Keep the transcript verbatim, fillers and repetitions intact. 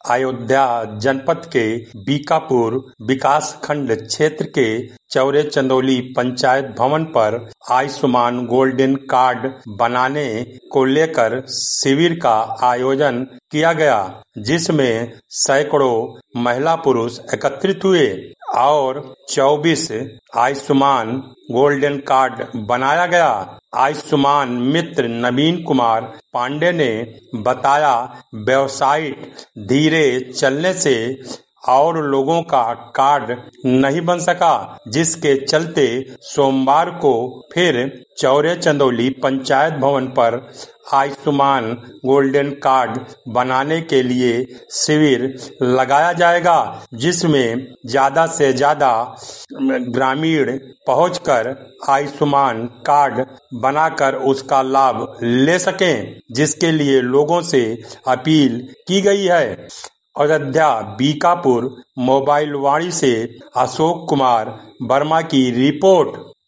अयोध्या जनपद के बीकापुर विकासखंड क्षेत्र के चौरे चंदौली पंचायत भवन पर आयुष्मान गोल्डन कार्ड बनाने को लेकर शिविर का आयोजन किया गया, जिसमें सैकड़ों महिला पुरुष एकत्रित हुए और चौबीस आयुष्मान गोल्डन कार्ड बनाया गया। आयुष्मान मित्र नवीन कुमार पांडे ने बताया, वेबसाइट धीरे चलने से और लोगों का कार्ड नहीं बन सका, जिसके चलते सोमवार को फिर चौरे चंदौली पंचायत भवन पर आयुष्मान गोल्डन कार्ड बनाने के लिए शिविर लगाया जाएगा, जिसमें ज्यादा से ज्यादा ग्रामीण पहुंचकर आयुष्मान कार्ड बनाकर उसका लाभ ले सकें, जिसके लिए लोगों से अपील की गई है। अयोध्या बीकापुर मोबाइल वाणी से अशोक कुमार वर्मा की रिपोर्ट।